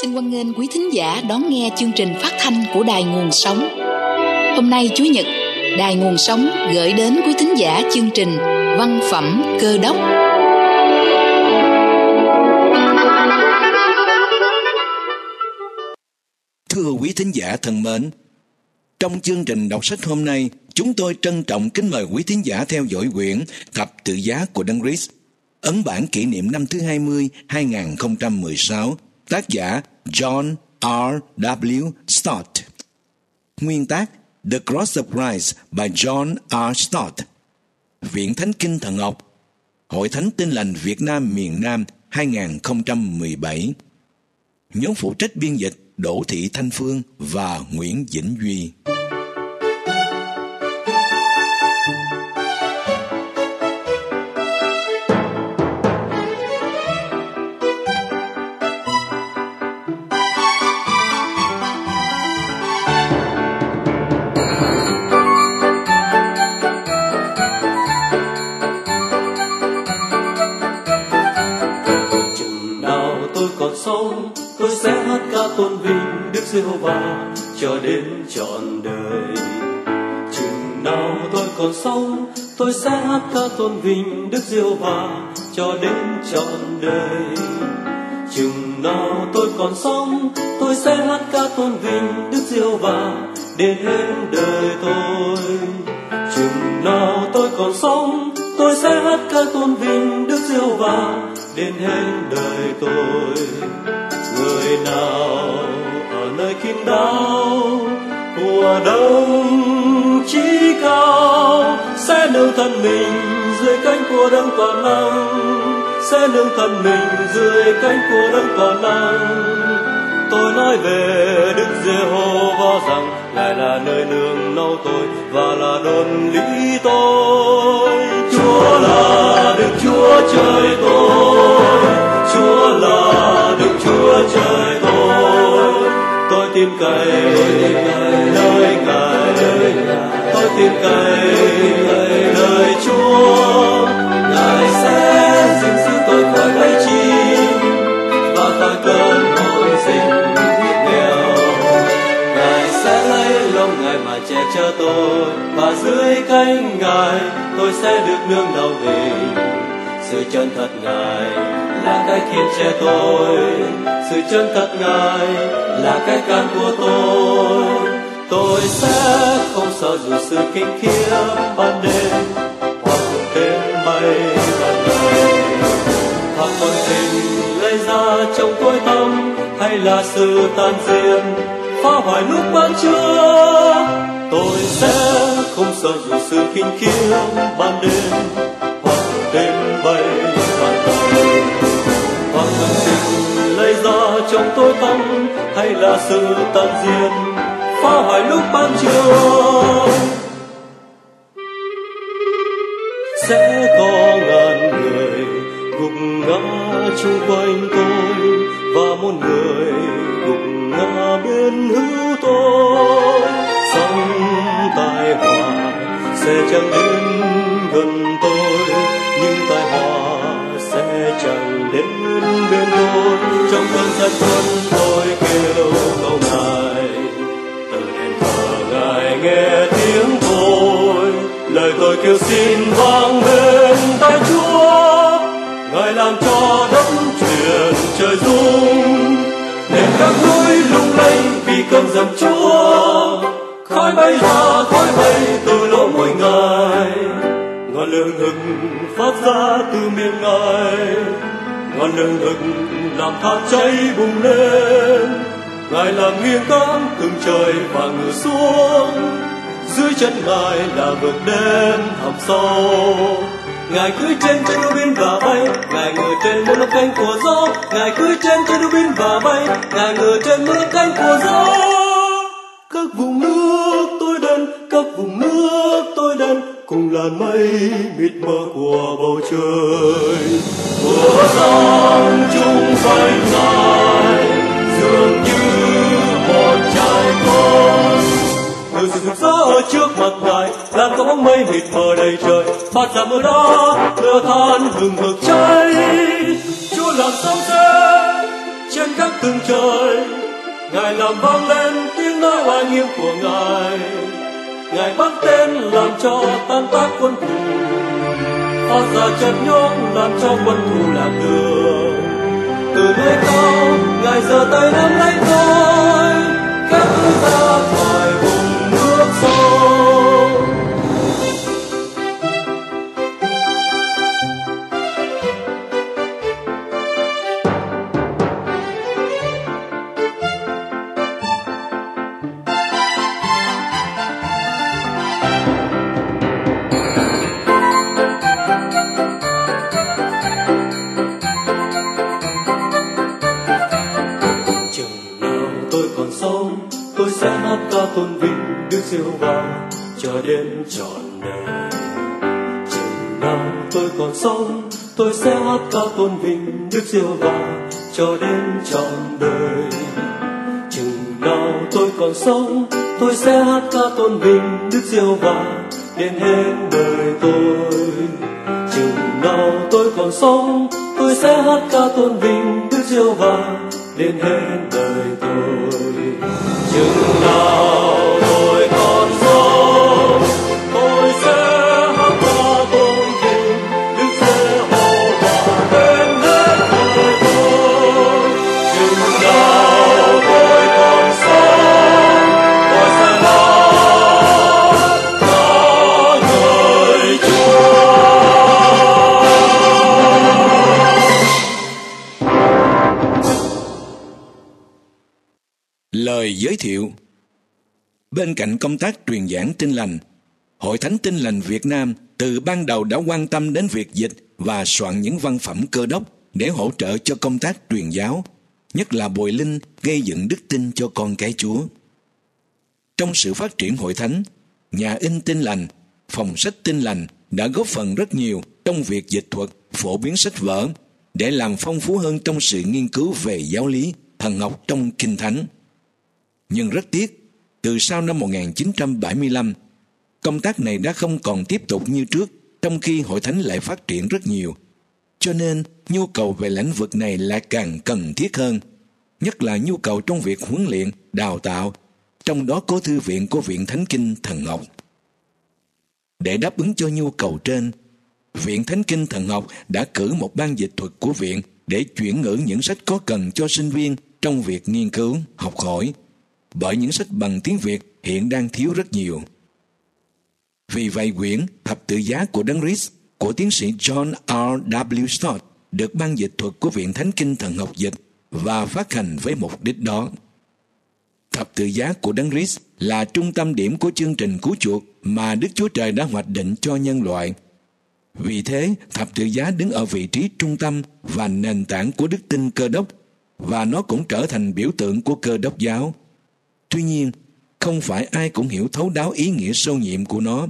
Xin hoan nghênh quý thính giả đón nghe chương trình phát thanh của Đài Nguồn Sống. Hôm nay Chủ nhật, Đài Nguồn Sống gửi đến quý thính giả chương trình Văn phẩm Cơ đốc. Thưa quý thính giả thân mến, trong chương trình đọc sách hôm nay, chúng tôi trân trọng kính mời quý thính giả theo dõi quyển Thập tự giá của Đấng Christ, ấn bản kỷ niệm năm thứ 20, 2016, tác giả John R. W. Stott. Nguyên tác The Cross of Christ by John R. Stott. Viện Thánh Kinh Thần học, Hội Thánh Tin Lành Việt Nam miền Nam 2017. Nhóm phụ trách biên dịch Đỗ Thị Thanh Phương và Nguyễn Vĩnh Duy. Tôi sẽ hát ca tôn vinh Đức Giê-hô-va cho đến trọn đời. Chừng nào tôi còn sống, tôi sẽ hát ca tôn vinh Đức Giê-hô-va cho đến trọn đời. Chừng nào tôi còn sống, tôi sẽ hát ca tôn vinh Đức Giê-hô-va đến hết đời tôi. Chừng nào tôi còn sống, tôi sẽ hát ca tôn vinh Đức Giê-hô-va đến hết đời tôi. Người nào ở nơi kín đáo của Đấng Chí Cao sẽ nương thân mình dưới cánh của Đấng Toàn Năng, sẽ nương thân mình dưới cánh của Đấng Toàn Năng. Tôi nói về Đức Giê-hô-va rằng Ngài là nơi nương náu tôi và là đồn lý tôi. Chúa là Đức Chúa Trời tôi, Chúa là Đức Chúa Trời tôi tìm cậy nơi Ngài, tôi tìm cậy nơi Chúa. Ngài sẽ gìn giữ tôi khỏi bẫy chim và khỏi cơn hồn dịch nghèo. Ngài sẽ lấy lông Ngài mà che chở tôi, và dưới cánh Ngài tôi sẽ được nương náu mình. Sự chân thật Ngài là cái thiên che tôi, sự chân thật Ngài là cái can của tôi. Tôi sẽ không sợ dù sự kinh khiếp ban đêm hoặc đêm bay ban ngày, hoặc con tình lấy ra trong tối tăm, hay là sự tan diệt phá hoại lúc ban trưa. Tôi sẽ không sợ dù sự kinh khiếp ban đêm hoặc đêm bay ban ngày, hoặc con tình lấy ra trong tối tăm, hay là sự tan diệt phá hoại lúc ban trưa. Sẽ có ngàn người gục ngã chung quanh tôi, và một người gục ngã bên hữu tôi. Sóng tai họa sẽ chẳng đến gần tôi, nhưng tai họa sẽ chẳng đến bên tôi. Trong cơn giận quân tôi kêu câu Ngài, từ đền thờ Ngài nghe tiếng tôi. Lời tôi kêu xin vang bên tai Chúa, Ngài làm cho đất chuyển trời rung, nên các núi lung lay vì cơn giận Chúa. Khói bay ra, khói bay từ lỗ mũi Ngài, ngọn lửa hừng phát ra từ miệng Ngài, ngọn lửa hừng làm than cháy bùng lên. Ngài làm nghiêng cáng từng trời và ngự xuống, dưới chân Ngài là vực đen hầm sâu. Ngài cưỡi trên cherubim và bay, Ngài ngồi trên bốn lớp cánh của gió. Ngài cưỡi trên cherubim và bay, Ngài ngồi trên bốn lớp cánh của gió. Các vùng nước tối đen, các vùng nước tối đen, cùng làn mây mịt mờ của bầu trời. Mưa giăng chung quanh Ngài, dường như một trái con. Người rực rỡ ở trước mặt Ngài, làm có bóng mây mịt mờ đầy trời. Bạt ra mưa đá, lửa than hừng hực cháy. Chúa làm sao thế trên các tầng trời. Ngài làm vang lên tiếng nói oai nghiêm của Ngài. Ngài bắt tên làm cho tan tác quân thù, phát ra chợt nhốt làm cho quân thù lạc đường. Từ nơi cao Ngài giơ tay nắm lấy tôi, kéo tôi ra khỏi vùng nước sâu. Tôi sẽ hát ca tôn vinh Đức Giê-hô-va cho đến trọn đời. Chừng nào tôi còn sống, tôi sẽ hát ca tôn vinh Đức Giê-hô-va cho đến trọn đời. Chừng nào tôi còn sống, tôi sẽ hát ca tôn vinh Đức Giê-hô-va đến hết đời tôi. Chừng nào tôi còn sống, tôi sẽ hát ca tôn vinh Đức Giê-hô-va đến hết đời tôi. Chừng nào tôi còn sống, tôi sẽ hát ca tôn vinh Đức Giê-hô-va đến hết đời tôi. Chừng nào tôi còn sống, tôi sẽ hát ca ngợi Chúa. Lời giới thiệu. Bên cạnh công tác truyền giảng Tin Lành, Hội Thánh Tin Lành Việt Nam từ ban đầu đã quan tâm đến việc dịch và soạn những văn phẩm Cơ Đốc để hỗ trợ cho công tác truyền giáo, nhất là bồi linh, gây dựng đức tin cho con cái Chúa. Trong sự phát triển Hội Thánh, nhà in Tin Lành, phòng sách Tin Lành đã góp phần rất nhiều trong việc dịch thuật, phổ biến sách vở để làm phong phú hơn trong sự nghiên cứu về giáo lý, thần học trong Kinh Thánh. Nhưng rất tiếc, từ sau năm 1975, công tác này đã không còn tiếp tục như trước, trong khi Hội Thánh lại phát triển rất nhiều. Cho nên, nhu cầu về lĩnh vực này lại càng cần thiết hơn, nhất là nhu cầu trong việc huấn luyện, đào tạo, trong đó có Thư viện của Viện Thánh Kinh Thần học. Để đáp ứng cho nhu cầu trên, Viện Thánh Kinh Thần học đã cử một ban dịch thuật của viện để chuyển ngữ những sách có cần cho sinh viên trong việc nghiên cứu, học hỏi, bởi những sách bằng tiếng Việt hiện đang thiếu rất nhiều. Vì vậy, quyển Thập tự giá của Đấng Christ của tiến sĩ John R.W. Stott được ban dịch thuật của Viện Thánh Kinh Thần học dịch và phát hành với mục đích đó. Thập tự giá của Đấng Christ là trung tâm điểm của chương trình cứu chuộc mà Đức Chúa Trời đã hoạch định cho nhân loại. Vì thế, thập tự giá đứng ở vị trí trung tâm và nền tảng của đức tin Cơ Đốc, và nó cũng trở thành biểu tượng của Cơ Đốc giáo. Tuy nhiên, không phải ai cũng hiểu thấu đáo ý nghĩa sâu nhiệm của nó.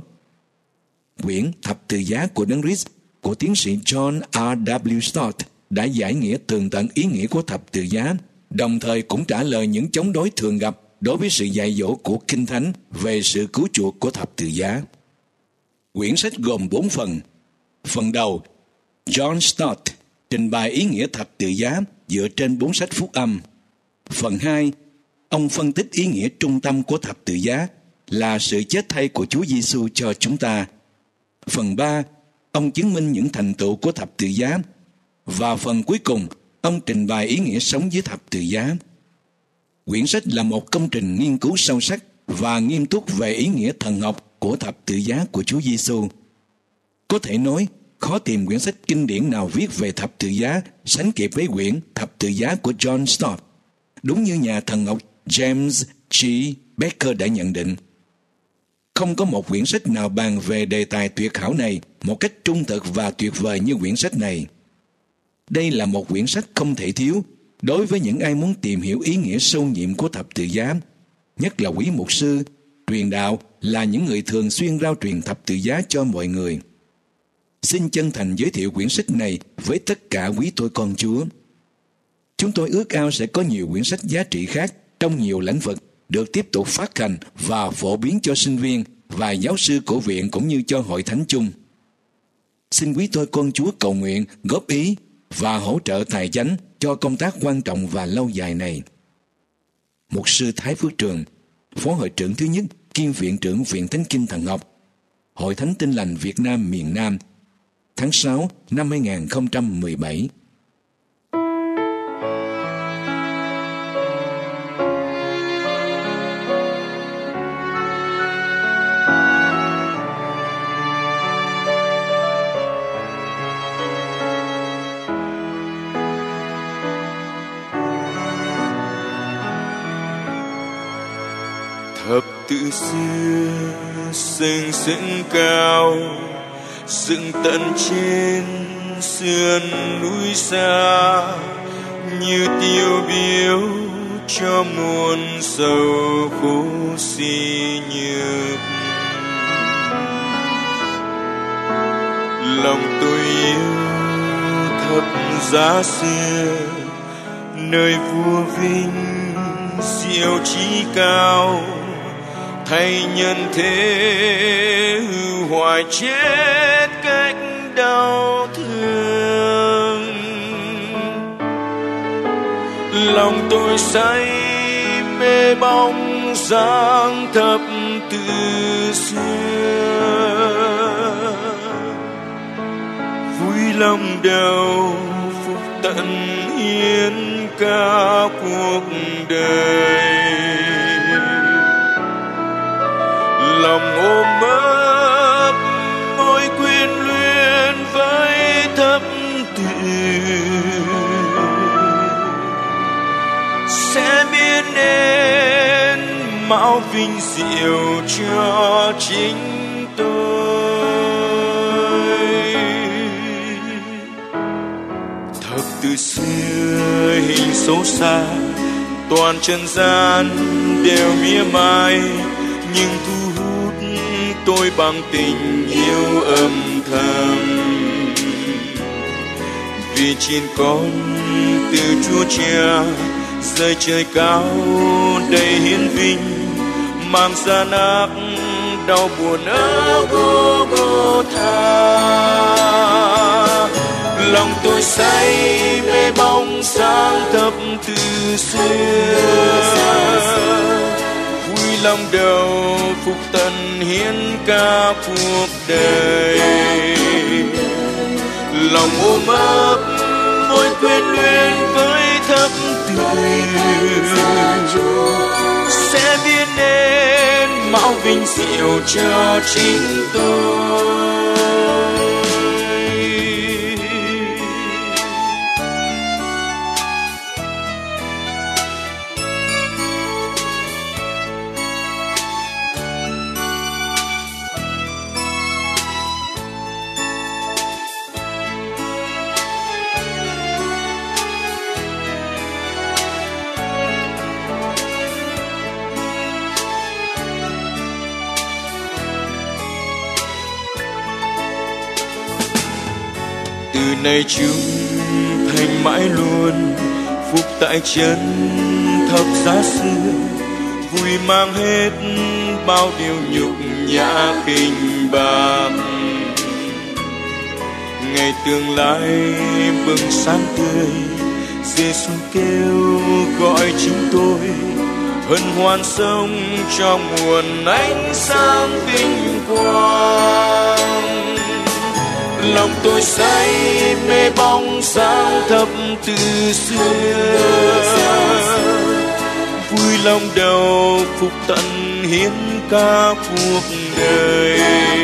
Quyển Thập tự giá của Đấng Christ của tiến sĩ John R.W. Stott đã giải nghĩa tường tận ý nghĩa của thập tự giá, đồng thời cũng trả lời những chống đối thường gặp đối với sự dạy dỗ của Kinh Thánh về sự cứu chuộc của thập tự giá. Quyển sách gồm 4 phần. Phần đầu, John Stott trình bày ý nghĩa thập tự giá dựa trên 4 sách phúc âm. Phần 2, ông phân tích ý nghĩa trung tâm của thập tự giá là sự chết thay của Chúa Giêsu cho chúng ta. Phần 3, ông chứng minh những thành tựu của thập tự giá. Và phần cuối cùng, ông trình bày ý nghĩa sống dưới thập tự giá. Quyển sách là một công trình nghiên cứu sâu sắc và nghiêm túc về ý nghĩa thần học của thập tự giá của Chúa Giêsu. Có thể nói, khó tìm quyển sách kinh điển nào viết về thập tự giá sánh kịp với quyển Thập tự giá của John Stott. Đúng như nhà thần học James G. Becker đã nhận định, không có một quyển sách nào bàn về đề tài tuyệt hảo này một cách trung thực và tuyệt vời như quyển sách này. Đây là một quyển sách không thể thiếu đối với những ai muốn tìm hiểu ý nghĩa sâu nhiệm của thập tự giá, nhất là quý mục sư, truyền đạo là những người thường xuyên rao truyền thập tự giá cho mọi người. Xin chân thành giới thiệu quyển sách này với tất cả quý tôi con Chúa. Chúng tôi ước ao sẽ có nhiều quyển sách giá trị khác trong nhiều lĩnh vực được tiếp tục phát hành và phổ biến cho sinh viên và giáo sư của viện cũng như cho hội thánh chung. Xin quý tôi con Chúa cầu nguyện, góp ý và hỗ trợ tài chánh cho công tác quan trọng và lâu dài này. Mục sư Thái Phước Trường, Phó Hội trưởng thứ nhất kiêm Viện trưởng Viện Thánh Kinh Thần học, Hội Thánh Tin Lành Việt Nam miền Nam, tháng 6 năm 2017. Thập tự xưa sừng sững cao, dựng tận trên sườn núi xa, như tiêu biểu cho muôn sầu khổ si nhược. Lòng tôi yêu thập giá xưa, nơi vua vinh diệu trí cao, thay nhân thế hư hoại chết cách đau thương. Lòng tôi say mê bóng dáng thập tự xưa, vui lòng đầu phục tận hiến cả cuộc đời. Lòng ôm ấp môi quyến luyến với thập tự, sẽ biến nên mão vinh diệu cho chính tôi. Thập tự xưa hình xấu xa, toàn trần gian đều mỉa mai, nhưng thu hút tôi bằng tình yêu âm thầm. Vì chiên con từ Chúa Cha rơi trời cao đầy hiến vinh, mang gian ác đau buồn ở Golgotha. Lòng tôi say mê bóng sáng thập tự xưa, vui lòng đầu phục tận hiến cả cuộc đời. Lòng ôm ấp môi quyến luyến với thập tự, sẽ biến nên mão vinh diệu cho chính tôi. Từ nay chúng thành mãi luôn phục tại chân thập giá xưa, vui mang hết bao điều nhục nhã khinh bạc. Ngày tương lai bừng sáng tươi, Giêsu kêu gọi chúng tôi hân hoan sống trong nguồn ánh sáng vinh quang. Lòng tôi say mê bóng sáng thập tự xưa, vui lòng đầu phục tận hiến cả cuộc đời.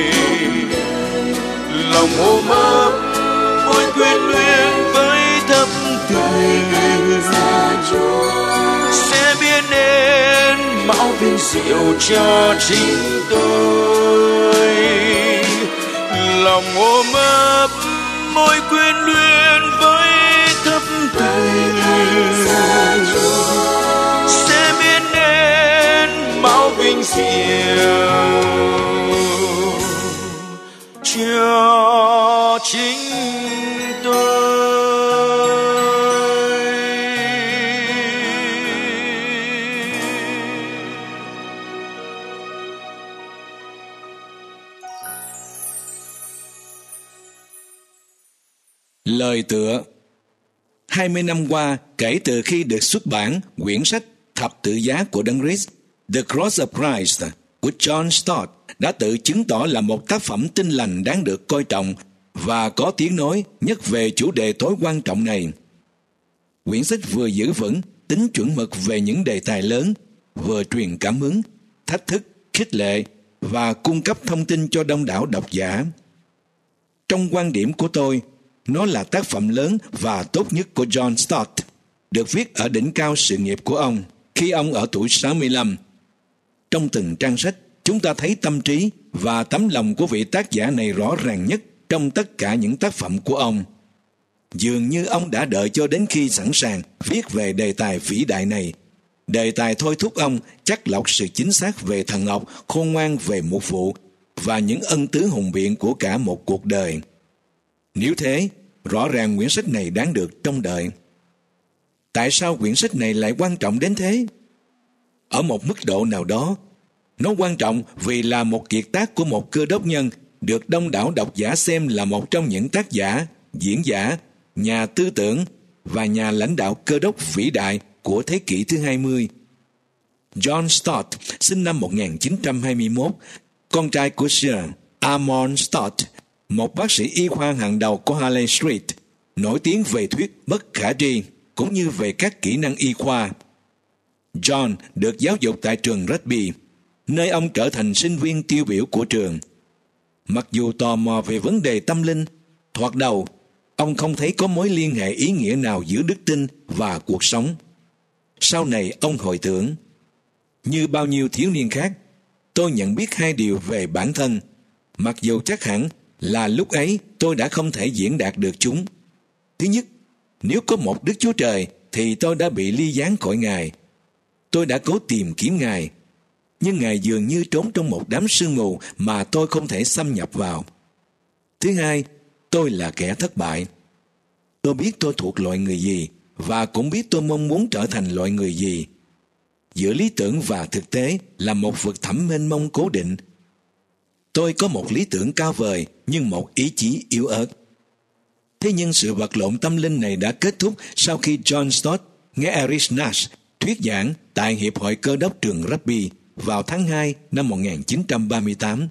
Lòng ôm ấp môi quyến luyến với thập tự, sẽ biến nên mão vinh diệu cho chính tôi. Lòng ôm ấp môi quyến luyến với thập tự, sẽ biến nên mão vinh diệu cho chính tôi. Lời tựa 20 năm qua, kể từ khi được xuất bản quyển sách Thập tự giá của Đấng Christ, The Cross of Christ của John Stott đã tự chứng tỏ là một tác phẩm tinh lành đáng được coi trọng và có tiếng nói nhất về chủ đề tối quan trọng này. Quyển sách vừa giữ vững tính chuẩn mực về những đề tài lớn, vừa truyền cảm hứng, thách thức, khích lệ và cung cấp thông tin cho đông đảo độc giả. Trong quan điểm của tôi, nó là tác phẩm lớn và tốt nhất của John Stott, được viết ở đỉnh cao sự nghiệp của ông khi ông ở tuổi 65. Trong từng trang sách, chúng ta thấy tâm trí và tấm lòng của vị tác giả này rõ ràng nhất trong tất cả những tác phẩm của ông. Dường như ông đã đợi cho đến khi sẵn sàng viết về đề tài vĩ đại này. Đề tài thôi thúc ông chắt lọc sự chính xác về thần học, khôn ngoan về mục vụ và những ân tứ hùng biện của cả một cuộc đời. Nếu thế, rõ ràng quyển sách này đáng được trông đợi. Tại sao quyển sách này lại quan trọng đến thế? Ở một mức độ nào đó, nó quan trọng vì là một kiệt tác của một cơ đốc nhân được đông đảo độc giả xem là một trong những tác giả, diễn giả, nhà tư tưởng và nhà lãnh đạo cơ đốc vĩ đại của thế kỷ thứ 20. John Stott sinh năm 1921, con trai của Sir Armand Stott, một bác sĩ y khoa hàng đầu của Harley Street, nổi tiếng về thuyết bất khả tri cũng như về các kỹ năng y khoa. John được giáo dục tại trường Rugby, nơi ông trở thành sinh viên tiêu biểu của trường. Mặc dù tò mò về vấn đề tâm linh, thoạt đầu ông không thấy có mối liên hệ ý nghĩa nào giữa đức tin và cuộc sống. Sau này ông hồi tưởng, như bao nhiêu thiếu niên khác, tôi nhận biết hai điều về bản thân, mặc dù chắc hẳn là lúc ấy tôi đã không thể diễn đạt được chúng. Thứ nhất, nếu có một Đức Chúa Trời thì tôi đã bị ly gián khỏi Ngài. Tôi đã cố tìm kiếm Ngài, nhưng Ngài dường như trốn trong một đám sương mù mà tôi không thể xâm nhập vào. Thứ hai, tôi là kẻ thất bại. Tôi biết tôi thuộc loại người gì và cũng biết tôi mong muốn trở thành loại người gì. Giữa lý tưởng và thực tế là một vực thẳm mênh mông cố định. Tôi có một lý tưởng cao vời nhưng một ý chí yếu ớt. Thế nhưng sự vật lộn tâm linh này đã kết thúc sau khi John Stott nghe Eric Nash thuyết giảng tại Hiệp hội Cơ đốc trường Rugby vào tháng 2 năm 1938.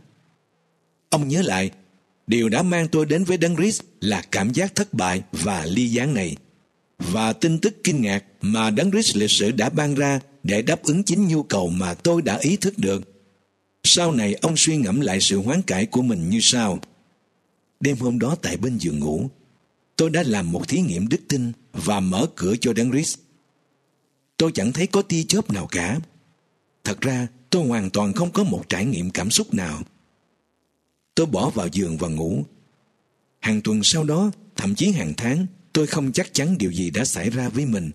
Ông nhớ lại, điều đã mang tôi đến với Đấng Christ là cảm giác thất bại và ly gián này, và tin tức kinh ngạc mà Đấng Christ lịch sử đã ban ra để đáp ứng chính nhu cầu mà tôi đã ý thức được. Sau này ông suy ngẫm lại sự hoán cải của mình như sau. Đêm hôm đó tại bên giường ngủ, tôi đã làm một thí nghiệm đức tin và mở cửa cho Đấng Christ. Tôi chẳng thấy có tia chớp nào cả. Thật ra tôi hoàn toàn không có một trải nghiệm cảm xúc nào. Tôi bỏ vào giường và ngủ. Hàng tuần sau đó, thậm chí hàng tháng, tôi không chắc chắn điều gì đã xảy ra với mình.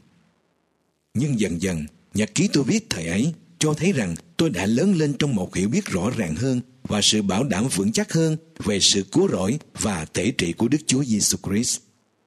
Nhưng dần dần, nhật ký tôi viết thời ấy cho thấy rằng tôi đã lớn lên trong một hiểu biết rõ ràng hơn và sự bảo đảm vững chắc hơn về sự cứu rỗi và tể trị của Đức Chúa Giêsu Christ.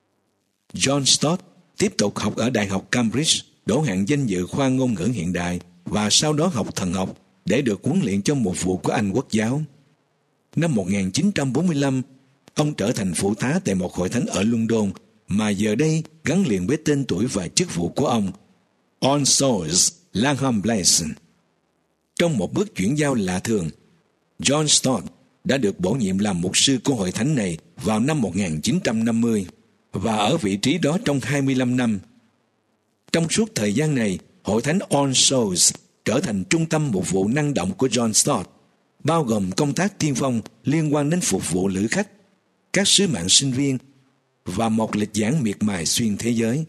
John Stott tiếp tục học ở Đại học Cambridge, đỗ hạng danh dự khoa ngôn ngữ hiện đại và sau đó học thần học để được huấn luyện cho mục vụ của Anh Quốc giáo. Năm 1945, ông trở thành phụ tá tại một hội thánh ở London mà giờ đây gắn liền với tên tuổi và chức vụ của ông, All Souls Langham Place. Trong một bước chuyển giao lạ thường, John Stott đã được bổ nhiệm làm mục sư của hội thánh này vào năm 1950 và ở vị trí đó trong 25 năm. Trong suốt thời gian này, hội thánh All Souls trở thành trung tâm mục vụ năng động của John Stott, bao gồm công tác tiên phong liên quan đến phục vụ lữ khách, các sứ mạng sinh viên và một lịch giảng miệt mài xuyên thế giới.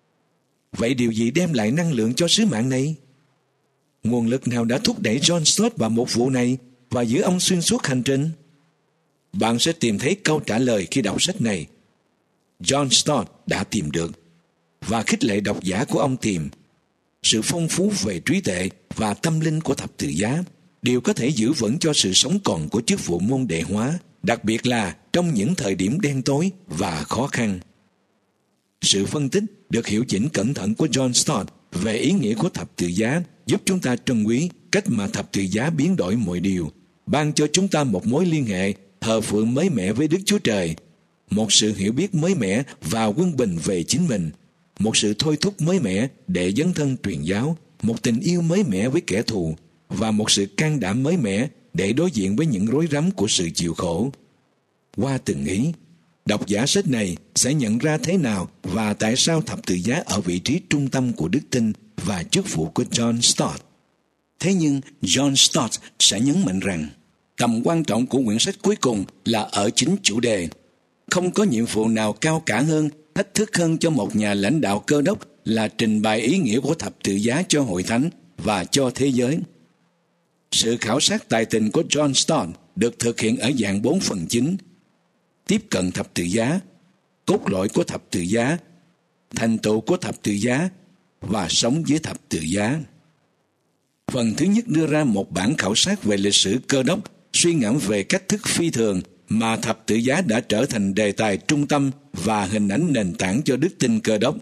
Vậy điều gì đem lại năng lượng cho sứ mạng này? Nguồn lực nào đã thúc đẩy John Stott vào mục vụ này và giữ ông xuyên suốt hành trình? Bạn sẽ tìm thấy câu trả lời khi đọc sách này. John Stott đã tìm được và khích lệ độc giả của ông tìm. Sự phong phú về trí tuệ và tâm linh của thập tự giá đều có thể giữ vững cho sự sống còn của chức vụ môn đệ hóa, đặc biệt là trong những thời điểm đen tối và khó khăn. Sự phân tích được hiệu chỉnh cẩn thận của John Stott về ý nghĩa của thập tự giá giúp chúng ta trân quý cách mà thập tự giá biến đổi mọi điều, ban cho chúng ta một mối liên hệ thờ phượng mới mẻ với Đức Chúa Trời, một sự hiểu biết mới mẻ và quân bình về chính mình, một sự thôi thúc mới mẻ để dấn thân truyền giáo, một tình yêu mới mẻ với kẻ thù và một sự can đảm mới mẻ để đối diện với những rối rắm của sự chịu khổ. Qua từng ý, độc giả sách này sẽ nhận ra thế nào và tại sao thập tự giá ở vị trí trung tâm của đức tin và chức vụ của John Stott. Thế nhưng John Stott sẽ nhấn mạnh rằng tầm quan trọng của quyển sách cuối cùng là ở chính chủ đề. Không có nhiệm vụ nào cao cả hơn, thách thức hơn cho một nhà lãnh đạo Cơ đốc là trình bày ý nghĩa của thập tự giá cho hội thánh và cho thế giới. Sự khảo sát tài tình của John Stott được thực hiện ở dạng 4 phần chính: tiếp cận thập tự giá, cốt lõi của thập tự giá, thành tựu của thập tự giá và sống dưới thập tự giá. Phần thứ nhất đưa ra một bản khảo sát về lịch sử Cơ đốc, suy ngẫm về cách thức phi thường mà thập tự giá đã trở thành đề tài trung tâm và hình ảnh nền tảng cho đức tin Cơ đốc.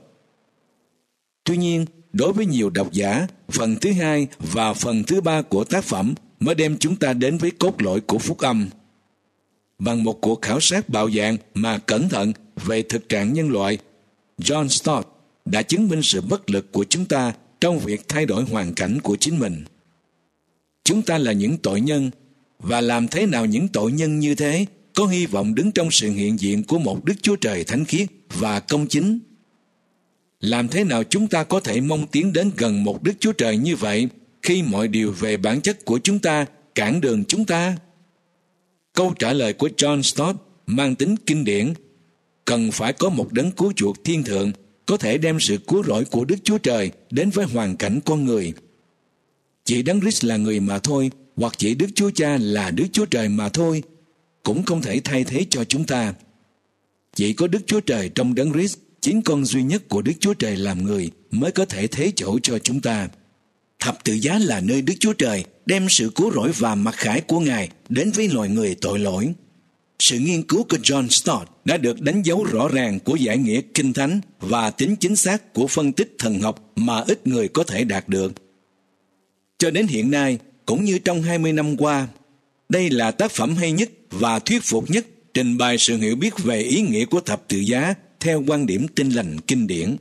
Tuy nhiên, đối với nhiều độc giả, phần thứ hai và phần thứ ba của tác phẩm mới đem chúng ta đến với cốt lõi của phúc âm. Bằng một cuộc khảo sát bạo dạn mà cẩn thận về thực trạng nhân loại, John Stott đã chứng minh sự bất lực của chúng ta trong việc thay đổi hoàn cảnh của chính mình. Chúng ta là những tội nhân, và làm thế nào những tội nhân như thế có hy vọng đứng trong sự hiện diện của một Đức Chúa Trời thánh khiết và công chính? Làm thế nào chúng ta có thể mong tiến đến gần một Đức Chúa Trời như vậy khi mọi điều về bản chất của chúng ta cản đường chúng ta? Câu trả lời của John Stott mang tính kinh điển: cần phải có một đấng cứu chuộc thiên thượng có thể đem sự cứu rỗi của Đức Chúa Trời đến với hoàn cảnh con người. Chỉ Đấng Christ là người mà thôi, hoặc chỉ Đức Chúa Cha là Đức Chúa Trời mà thôi, cũng không thể thay thế cho chúng ta. Chỉ có Đức Chúa Trời trong Đấng Christ, chính con duy nhất của Đức Chúa Trời làm người, mới có thể thế chỗ cho chúng ta. Thập tự giá là nơi Đức Chúa Trời đem sự cứu rỗi và mặc khải của Ngài đến với loài người tội lỗi. Sự nghiên cứu của John Stott đã được đánh dấu rõ ràng của giải nghĩa kinh thánh và tính chính xác của phân tích thần học mà ít người có thể đạt được. Cho đến hiện nay, cũng như trong 20 năm qua, đây là tác phẩm hay nhất và thuyết phục nhất trình bày sự hiểu biết về ý nghĩa của thập tự giá theo quan điểm Tin lành kinh điển.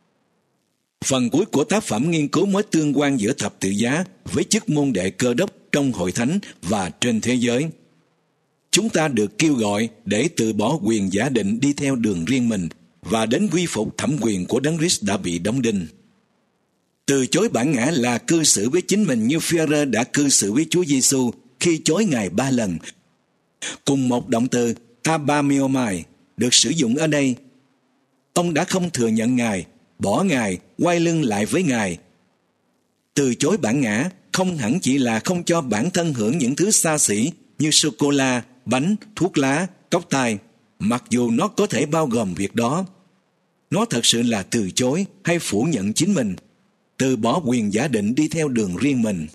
Phần cuối của tác phẩm nghiên cứu mối tương quan giữa thập tự giá với chức môn đệ Cơ đốc trong hội thánh và trên thế giới. Chúng ta được kêu gọi để từ bỏ quyền giả định đi theo đường riêng mình và đến quy phục thẩm quyền của Đấng Christ đã bị đóng đinh. Từ chối bản ngã là cư xử với chính mình như Phi-e-rơ đã cư xử với Chúa Giêsu khi chối Ngài 3 lần. Cùng một động từ abamiomai được sử dụng ở đây. Ông đã không thừa nhận Ngài, bỏ Ngài, quay lưng lại với Ngài. Từ chối bản ngã không hẳn chỉ là không cho bản thân hưởng những thứ xa xỉ như sô-cô-la, bánh, thuốc lá, cốc tai, mặc dù nó có thể bao gồm việc đó. Nó thật sự là từ chối hay phủ nhận chính mình, từ bỏ quyền giả định đi theo đường riêng mình.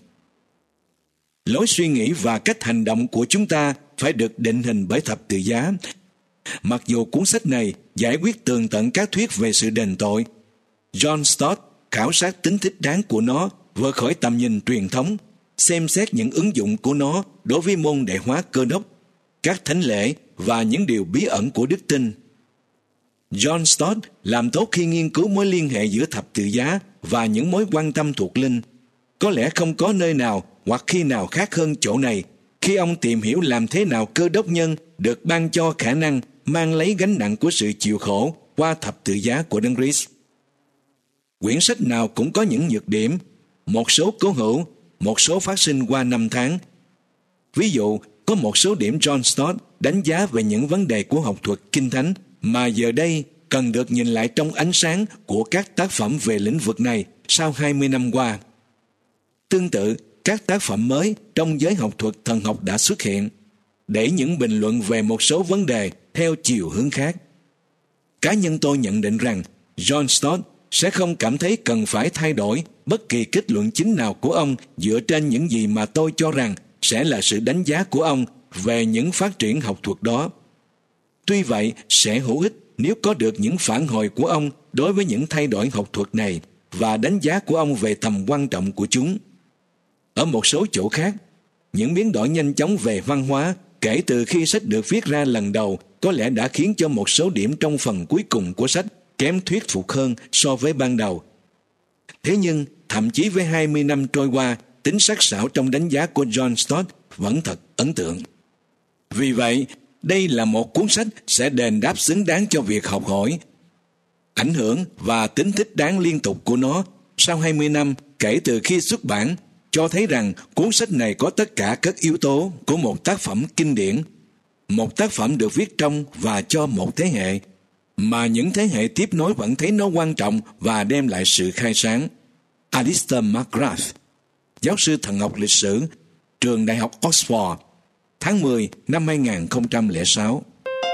Lối suy nghĩ và cách hành động của chúng ta phải được định hình bởi thập tự giá. Mặc dù cuốn sách này giải quyết tường tận các thuyết về sự đền tội, John Stott khảo sát tính thích đáng của nó vượt khỏi tầm nhìn truyền thống, xem xét những ứng dụng của nó đối với môn đệ hóa Cơ đốc, các thánh lễ và những điều bí ẩn của đức tin. John Stott làm tốt khi nghiên cứu mối liên hệ giữa thập tự giá và những mối quan tâm thuộc linh. Có lẽ không có nơi nào hoặc khi nào khác hơn chỗ này khi ông tìm hiểu làm thế nào Cơ đốc nhân được ban cho khả năng mang lấy gánh nặng của sự chịu khổ qua thập tự giá của Đấng Christ. Quyển sách nào cũng có những nhược điểm, một số cố hữu, một số phát sinh qua năm tháng. Ví dụ, có một số điểm John Stott đánh giá về những vấn đề của học thuật kinh thánh mà giờ đây cần được nhìn lại trong ánh sáng của các tác phẩm về lĩnh vực này sau 20 năm qua. Tương tự, các tác phẩm mới trong giới học thuật thần học đã xuất hiện, để những bình luận về một số vấn đề theo chiều hướng khác. Cá nhân tôi nhận định rằng John Stott sẽ không cảm thấy cần phải thay đổi bất kỳ kết luận chính nào của ông dựa trên những gì mà tôi cho rằng sẽ là sự đánh giá của ông về những phát triển học thuật đó. Tuy vậy, sẽ hữu ích nếu có được những phản hồi của ông đối với những thay đổi học thuật này và đánh giá của ông về tầm quan trọng của chúng. Ở một số chỗ khác, những biến đổi nhanh chóng về văn hóa kể từ khi sách được viết ra lần đầu có lẽ đã khiến cho một số điểm trong phần cuối cùng của sách kém thuyết phục hơn so với ban đầu. Thế nhưng, thậm chí với 20 năm trôi qua, tính sắc sảo trong đánh giá của John Stott vẫn thật ấn tượng. Vì vậy, đây là một cuốn sách sẽ đền đáp xứng đáng cho việc học hỏi. Ảnh hưởng và tính thích đáng liên tục của nó sau 20 năm kể từ khi xuất bản cho thấy rằng cuốn sách này có tất cả các yếu tố của một tác phẩm kinh điển, một tác phẩm được viết trong và cho một thế hệ, mà những thế hệ tiếp nối vẫn thấy nó quan trọng và đem lại sự khai sáng. Alistair McGrath, giáo sư thần học lịch sử, trường Đại học Oxford, tháng 10 năm 2006.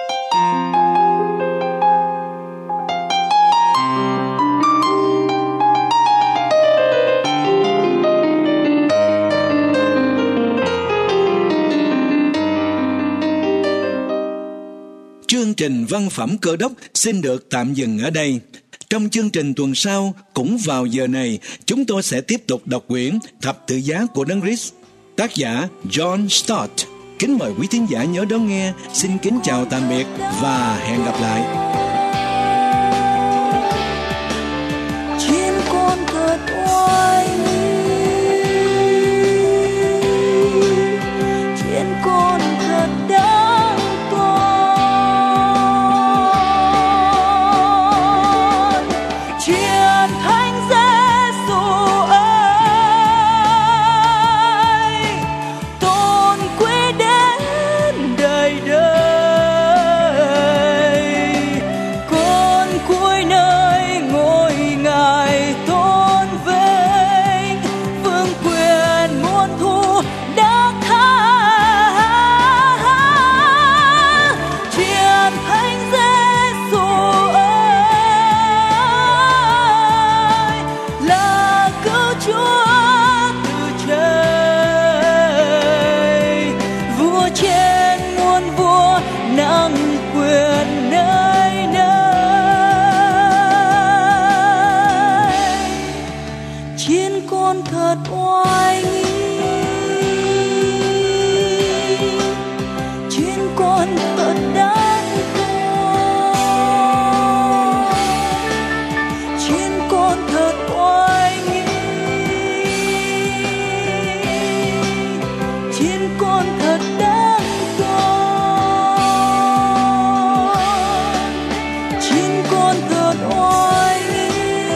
Chương trình Văn phẩm Cơ Đốc xin được tạm dừng ở đây. Trong chương trình tuần sau, cũng vào giờ này, chúng tôi sẽ tiếp tục đọc quyển Thập tự giá của Đấng Christ, tác giả John Stott. Kính mời quý thính giả nhớ đón nghe. Xin kính chào tạm biệt và hẹn gặp lại. Chiên con thật oai nghi, chiên con thật đáng tôn, chiên Thánh Giêsu ơi, tôn quý đến đời đời, con cuối nơi ngôi Ngài tôn vinh, vương quyền muôn thu đã tha. Chiên Thánh Giêsu ơi, là cứu Chúa từ trời, vua trên muôn vua nặng quyền nơi nơi. Chiên con thật oai nghi, chiên con thật đáng tôn, chiên con thật oai nghi, chiên con thật đáng tôn, chiên con thật oai nghi,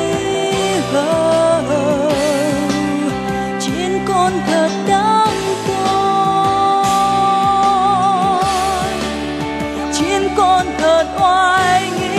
chiên con thật đáng tôn, chiên con thật oai nghi.